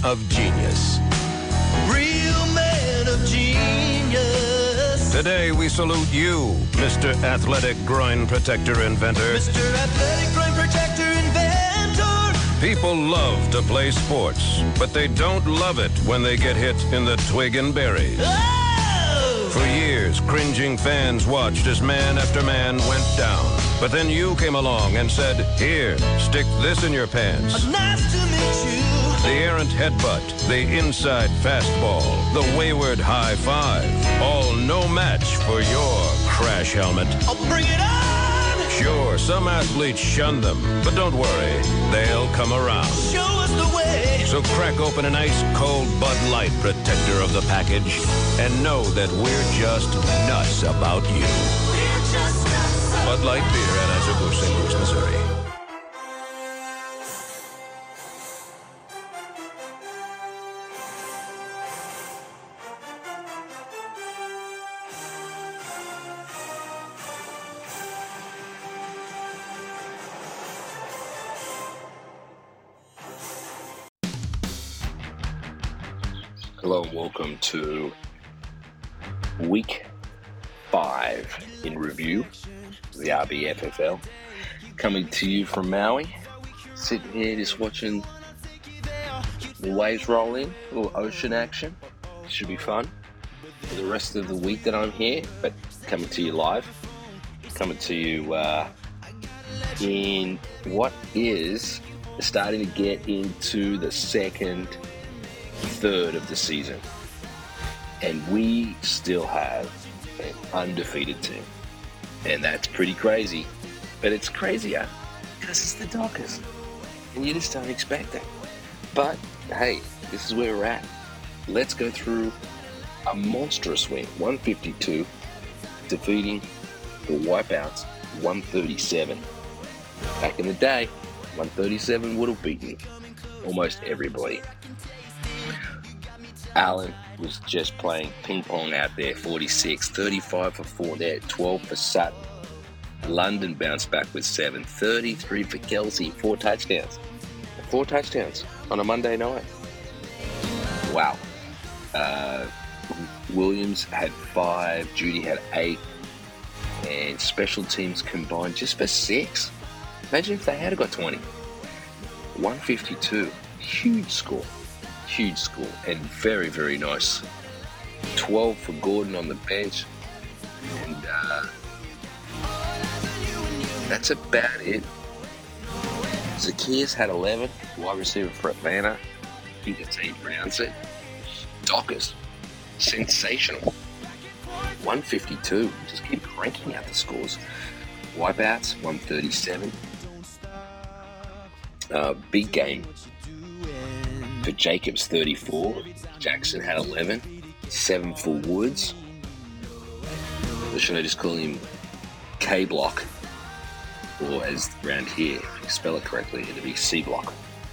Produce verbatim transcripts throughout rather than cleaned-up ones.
of genius. Real man of genius. Today we salute you, Mister Athletic Groin Protector Inventor. Mister Athletic Groin Protector Inventor. People love to play sports, but they don't love it when they get hit in the twig and berries. Oh! For years, cringing fans watched as man after man went down. But then you came along and said, here, stick this in your pants. Nice to meet you. The errant headbutt, the inside fastball, the wayward high five. All no match for your crash helmet. I'll bring it on. Sure, some athletes shun them, but don't worry, they'll come around. Show us the way. So crack open an ice-cold Bud Light protector of the package and know that we're just nuts about you. We're just nuts. Bud Light Beer, Anheuser-Busch, Saint Louis, Missouri. Hello and welcome to week five in review of the R B F F L. Coming to you from Maui, sitting here just watching the waves roll in, a little ocean action. Should be fun for the rest of the week that I'm here, but coming to you live, coming to you uh, in what is starting to get into the second third of the season, and we still have an undefeated team, and that's pretty crazy. But it's crazier because it's the Dockers, and you just don't expect that. But hey, this is where we're at. Let's go through a monstrous win, one fifty-two, defeating the Wipeouts one thirty-seven. Back in the day, one thirty-seven would have beaten almost everybody. Allen was just playing ping pong out there, forty-six, thirty-five for four there, twelve for Sutton. London bounced back with seven, thirty-three for Kelsey, four touchdowns. Four touchdowns on a Monday night. Wow. Uh, Williams had five, Judy had eight, and special teams combined just for six. Imagine if they had got twenty. one fifty-two, huge score. Huge score and very, very nice. twelve for Gordon on the bench. And uh, that's about it. Zacchaeus had eleven. Wide receiver Fred Vanna. I think the team pronounced it. Dockers. Sensational. one fifty-two. Just keep cranking out the scores. Wipeouts, one thirty-seven. Uh, big game. For Jacobs, thirty-four. Jackson had eleven. seven for Woods. Or should I just call him K-Block? Or as around here, if you spell it correctly, it'd be C-Block.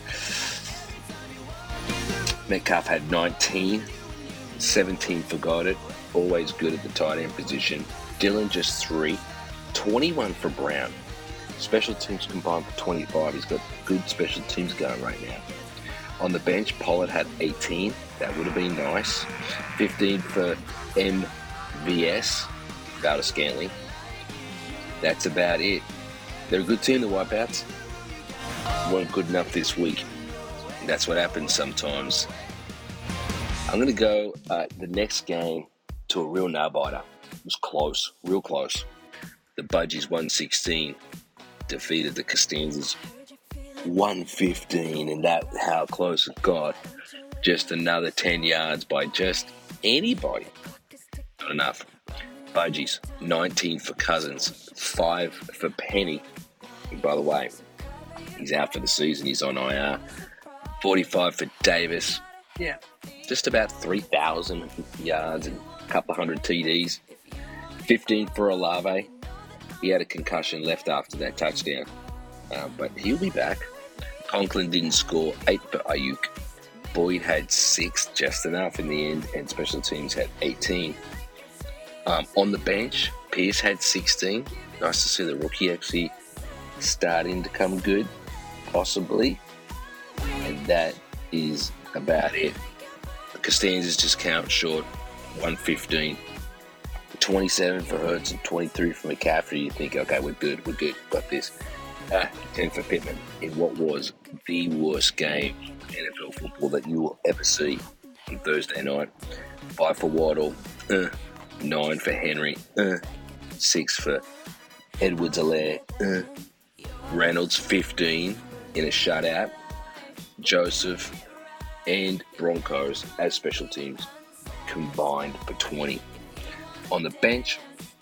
Metcalf had nineteen. seventeen for Goddard. Always good at the tight end position. Dillon just three. twenty-one for Brown. Special teams combined for twenty-five. He's got good special teams going right now. On the bench, Pollard had eighteen. That would have been nice. fifteen for M V S, Valdes Scantling. That's about it. They're a good team, the Wipeouts. Weren't good enough this week. That's what happens sometimes. I'm going to go uh, the next game to a real nail-biter. It was close, real close. The Budgies one sixteen defeated the Costanzas one fifteen, and that how close it got. Just another ten yards by just anybody. Not enough. Budgies, nineteen for Cousins, five for Penny. And by the way, he's out for the season. He's on I R. forty-five for Davis. Yeah, just about three thousand yards and a couple hundred T Ds. fifteen for Olave. He had a concussion left after that touchdown, uh, but he'll be back. Conklin didn't score. eight for Ayuk. Boyd had six, just enough in the end, and special teams had eighteen. Um, on the bench, Pierce had sixteen. Nice to see the rookie actually starting to come good, possibly. And that is about it. The Costanzas just count short, one fifteen. twenty-seven for Hurts and twenty-three for McCaffrey. You think, okay, we're good, we're good, got this. Ah, ten for Pittman in what was the worst game in N F L football that you will ever see on Thursday night. Five for Waddle, uh, nine for Henry, uh, six for Edwards-Helaire, uh, Reynolds fifteen in a shutout. Joseph and Broncos as special teams combined for twenty. On the bench,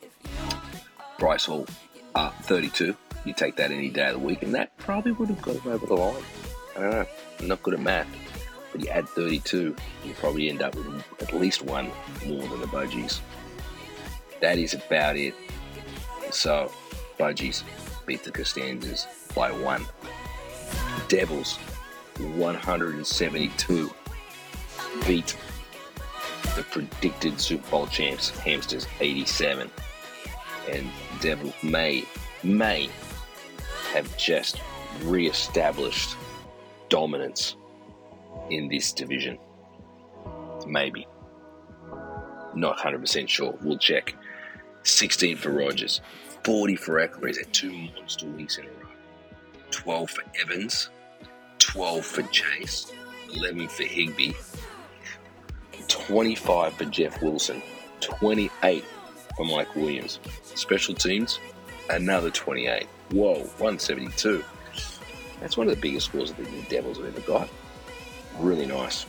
Bryce Hall, uh, thirty-two. You take that any day of the week, and that probably would have got him over the line. I don't know. I'm not good at math, but you add thirty-two, you probably end up with at least one more than the Budgies. That is about it. So, Budgies beat the Costanzas by one. Devils, one hundred seventy-two, beat the predicted Super Bowl champs, Hamsters, eighty-seven. And Devils may, may have just re-established dominance in this division. Maybe. Not one hundred percent sure. We'll check. sixteen for Rodgers. forty for Eckler. He's had two monster weeks in a row. twelve for Evans. twelve for Chase. eleven for Higbee. twenty-five for Jeff Wilson. twenty-eight for Mike Williams. Special teams, another twenty-eight. Whoa, one seventy-two. That's one of the biggest scores I think the Devils have ever got. Really nice.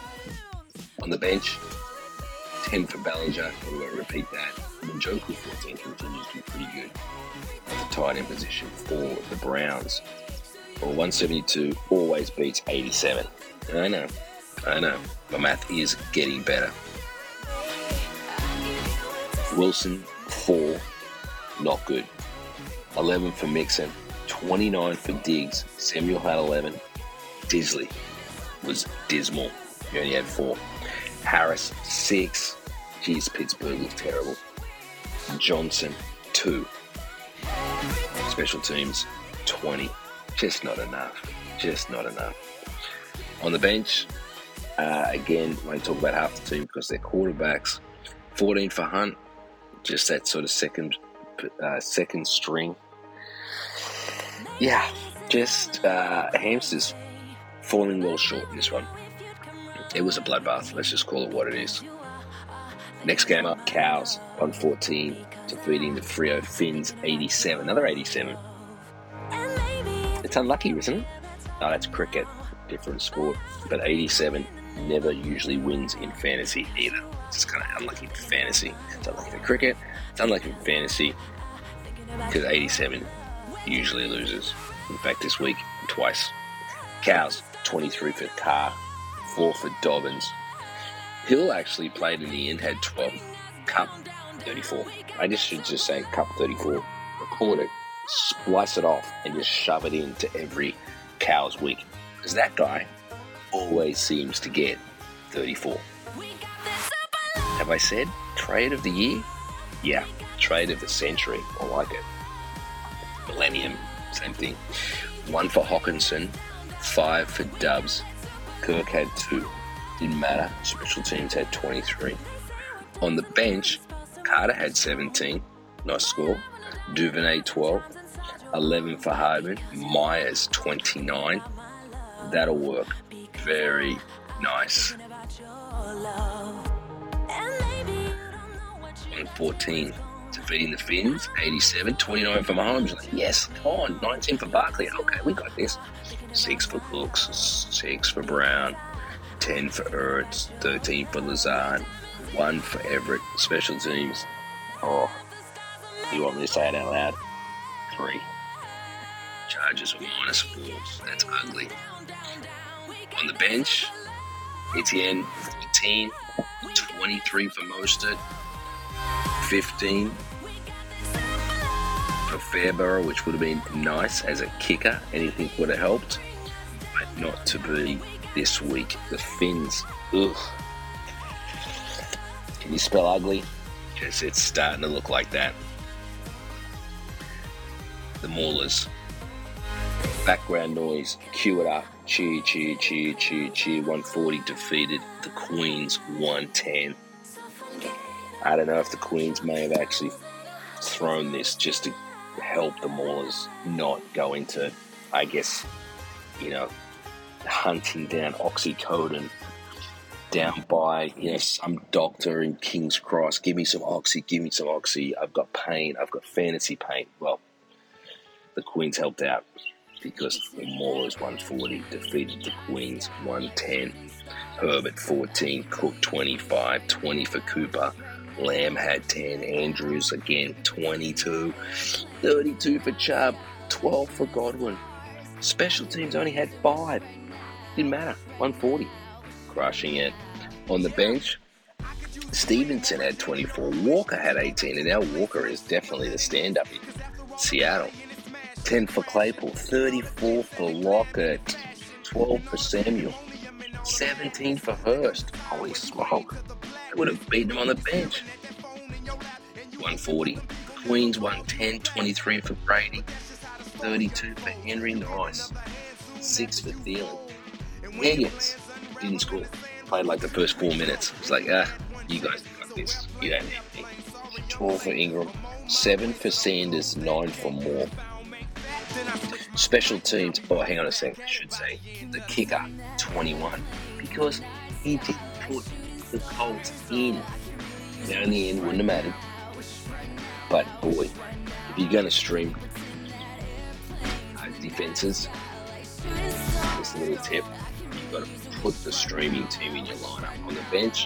On the bench, ten for Ballinger. I'm going to repeat that. Njoku fourteen continues to be pretty good at the tight end position for the Browns. Well, one seventy-two always beats eighty-seven. I know. I know. My math is getting better. Wilson, four. Not good. eleven for Mixon. twenty-nine for Diggs. Samuel had eleven. Disley was dismal. He only had four. Harris, six. Jeez, Pittsburgh was terrible. Johnson, two. Special teams, twenty. Just not enough. Just not enough. On the bench, uh, again, I talk about half the team because they're quarterbacks. fourteen for Hunt. Just that sort of second uh, second string. Yeah, just uh, Hamsters falling well short in this one. It was a bloodbath. Let's just call it what it is. Next game up, Cows, one fourteen, defeating the Freo Finns, eighty-seven. Another eighty-seven. It's unlucky, isn't it? No, that's cricket. Different sport. But eighty-seven never usually wins in fantasy either. It's kind of unlucky for fantasy. It's unlucky for cricket. It's unlucky for fantasy because eighty-seven usually loses. In fact, this week, twice. Cows, twenty-three for Carr, four for Dobbins. Hill actually played in the end, had twelve. Cup, thirty-four. I just should just say Cup thirty-four. Record it, splice it off, and just shove it into every Cows week. Because that guy always seems to get thirty-four. Have I said trade of the year? Yeah, trade of the century. I like it. Millennium, same thing. One for Hawkinson, five for Dubs. Kirk had two. Didn't matter. Special teams had twenty-three. On the bench, Carter had seventeen. Nice score. Duvernay, twelve. eleven for Hardman. Myers, twenty-nine. That'll work. Very nice. one fourteen. Defeating the Finns, eighty-seven. twenty-nine for Mahomes. Yes, come on. nineteen for Barkley. Okay, we got this. six for Cooks. six for Brown. ten for Ertz. thirteen for Lazard. one for Everett. Special teams. Oh, you want me to say it out loud? three. Charges were minus four. That's ugly. On the bench, Etienne, fourteen. twenty-three for Mostert. fifteen for Fairbarrow, which would have been nice as a kicker. Anything would have helped, but not to be this week. The Finns, ugh. Can you spell ugly? Because it's starting to look like that. The Maulers, Background noise, cue it up, cheer, cheer, cheer, cheer, cheer. one forty defeated the Queens one ten. I don't know if the Queens may have actually thrown this just to help the Maulers not go into, I guess, you know, hunting down oxycodone down by, you know, some doctor in King's Cross. Give me some oxy, give me some oxy. I've got pain, I've got fantasy pain. Well, the Queens helped out because the Maulers one forty defeated the Queens one ten. Herbert fourteen, Cook twenty-five, twenty for Cooper. Lamb had ten, Andrews again twenty-two, thirty-two for Chubb, twelve for Godwin. Special teams only had five. Didn't matter, one forty. Crushing it. On the bench, Stevenson had twenty-four, Walker had eighteen, and now Walker is definitely the stand-up in Seattle. ten for Claypool, thirty-four for Lockett, twelve for Samuel, seventeen for Hurst. Holy smoke. They would have beaten him on the bench. one forty. Queens one ten, twenty-three for Brady, thirty-two for Henry. Nice. six for Thielen. Higgins didn't score. Played like the first four minutes. It's like, ah, you guys got this. You don't need me. twelve for Ingram. seven for Sanders. nine for Moore. Special teams, oh, hang on a second, I should say. The kicker, twenty-one. Because he did put the Colts in. Now, in the end, wouldn't have mattered. But, boy, if you're going to stream uh, defenses, this little tip, you've got to put the streaming team in your lineup. On the bench,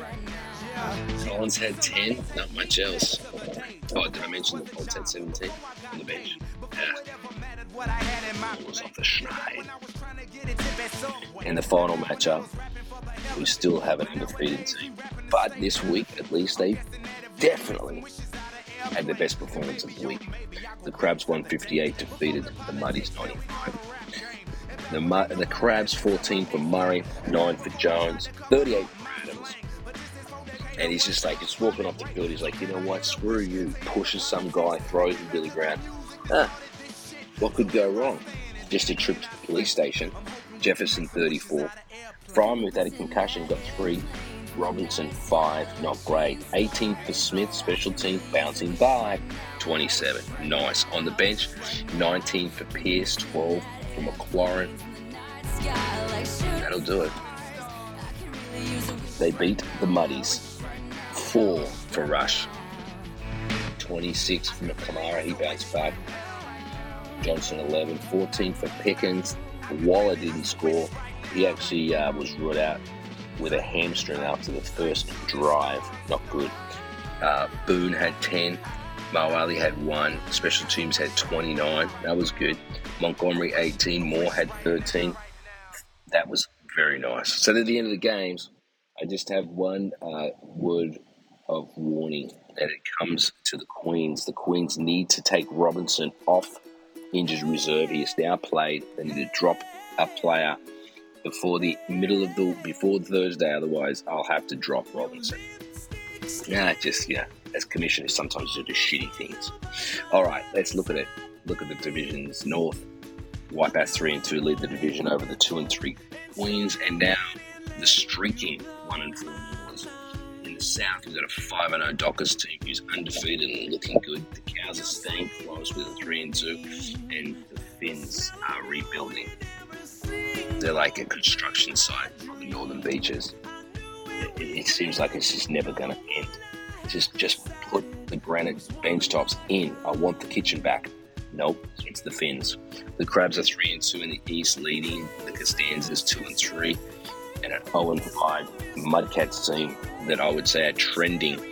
Collins had ten, not much else. Oh, did I mention the Colts had seventeen on the bench? Yeah. It was off the schneid. And the final matchup, we still have an undefeated team. But this week, at least, they definitely had the best performance of the week. The Crabs one fifty-eight defeated the Muddies ninety-five. The, Mu- the Crabs fourteen for Murray, nine for Jones, thirty-eight for Adams. And he's just like, he's walking off the field, he's like, you know what, screw you. Pushes some guy, throws him Billy Brown. Ah, what could go wrong? Just a trip to the police station. Jefferson thirty-four. Fryman without a concussion got three. Robinson five, not great. eighteen for Smith, special team bouncing by. twenty-seven, nice. On the bench, nineteen for Pierce, twelve for McLaurin. That'll do it. They beat the Muddies. four for Rush. twenty-six for McNamara, he bounced back. Johnson eleven, fourteen for Pickens. Waller didn't score. He actually uh, was ruled out with a hamstring after the first drive. Not good. Uh, Boone had ten. Mo Ali had one. Special teams had twenty-nine. That was good. Montgomery eighteen. Moore had thirteen. That was very nice. So at the end of the games, I just have one uh, word of warning that it comes to the Queens. The Queens need to take Robinson off injured reserve. He is now played. They need to drop a player before the middle of the before Thursday. Otherwise, I'll have to drop Robinson. Nah, just yeah. As commissioners, sometimes you do shitty things. All right, let's look at it. Look at the divisions. North, Wipeouts three and two lead the division over the two and three Queens, and now the streaking one and four Maulers. In the South, we've got a five and zero Dockers team who's undefeated and looking good. The Cows are staying close with a three and two, and the Finns are rebuilding. They're like a construction site on the northern beaches. It, it seems like it's just never going to end. Just just put the granite bench tops in. I want the kitchen back. Nope, it's the Finns. The Crabs are three and two in the East, leading the Costanzas two and three, and an zero and five Mudcats team that I would say are trending,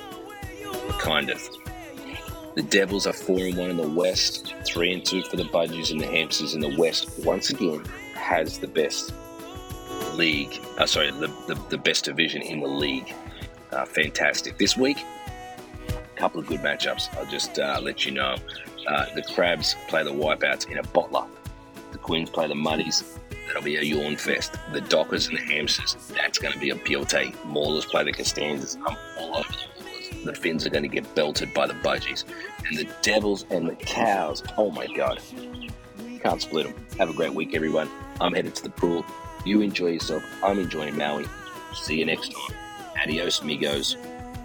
kind of. The Devils are four and one in the West, three and two for the Budgies, and the Hampsters in the West. Once again, has the best league. Uh, sorry, the, the the best division in the league. Uh, fantastic. This week, a couple of good matchups. I'll just uh, let you know. Uh, the Crabs play the Wipeouts in a bottler. The Queens play the Muddies. That'll be a yawn fest. The Dockers and the Hampsters, that's going to be a Piote. Maulers play the Costanzas. I'm all over the Maulers. The Finns are going to get belted by the Budgies. And the Devils and the Cows, oh my God. Can't split them. Have a great week, everyone. I'm headed to the pool. You enjoy yourself. I'm enjoying Maui. See you next time. Adios, amigos.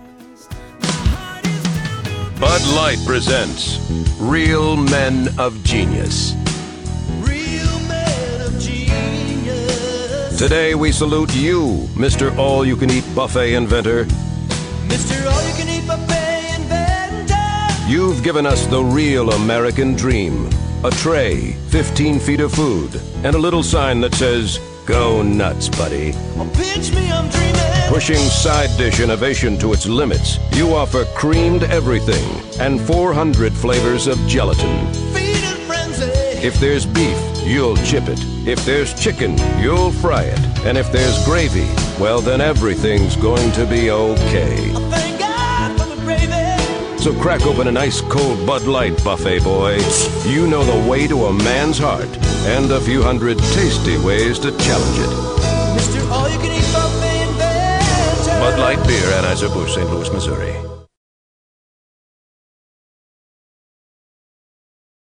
Bud Light presents Real Men of Genius. Real men of genius. Today we salute you, Mister All-You-Can-Eat Buffet Inventor. Mister All-You-Can-Eat Buffet Inventor. You've given us the real American dream. A tray, fifteen feet of food, and a little sign that says, "Go nuts, buddy." Oh, pinch me, I'm dreaming. Pushing side dish innovation to its limits, you offer creamed everything and four hundred flavors of gelatin. Feed and frenzy. If there's beef, you'll chip it. If there's chicken, you'll fry it. And if there's gravy, well, then everything's going to be okay. Oh, thank God for the gravy. So crack open an ice cold Bud Light, buffet boy. You know the way to a man's heart and a few hundred tasty ways to challenge it. Mister All-You-Can-Eat Buffet Inventor. Bud Light Beer, Anheuser-Busch, Saint Louis, Missouri.